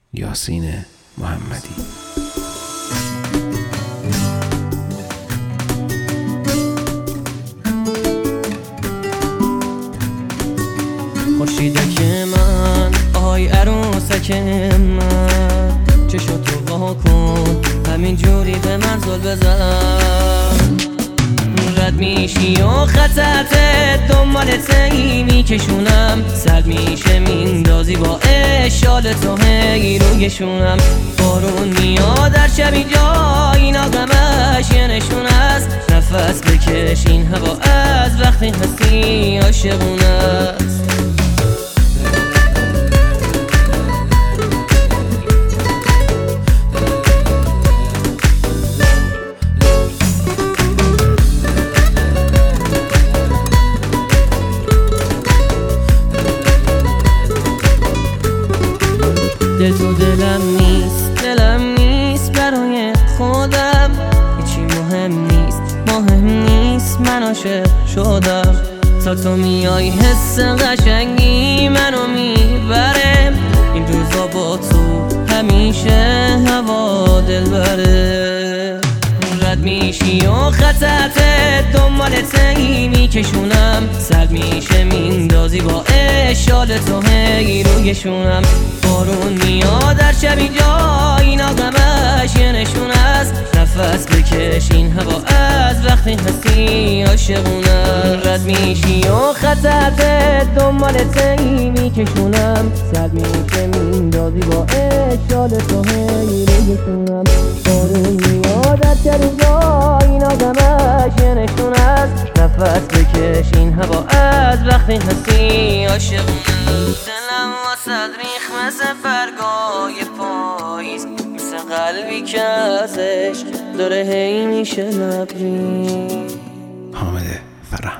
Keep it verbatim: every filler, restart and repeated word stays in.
یاسین محمدی. خورشیدک من، آی عروسک من، چشم تو وا کن همین جوری به من زل بزن. رد میشی و خطت دنبالت میکشونم، سرد میشه میندازی با اشال تو هی رویشونم. بارون میاد در شبی جا، اینا غمش یه نشون است. نفس بکش این هوا از وقتی هستی عاشقونه است. دل تو دلم نیست، دلم نیست برای خودم. هیچی مهم نیست، مهم نیست من عاشق شدم. تا تو میای حس قشنگی منو میبره. این روزا با تو همیشه هوا دل بره. رد میشی و خطت دنبالت میکشونم، سرد میشه میندازی با اشال تو هی رویشونم. بارون میاد در شبی جا، اینا غمش یه نشون است. نفس بکش این هوا از وقتی هستی عاشقونه. رد میشی و خطت دنبالت میکشونم، سرد میشه میندازی با اشال تو هی رویشونم. بارون میاد در شبی جا، اینا غمش یه نشون است. نفس بکش این هوا از وقتی هستی عاشقونه. دلم واسد ریخ مثل برگای پاییز، مثل قلبی که از عشق داره هی میشه لبریز. حامد فرهانی.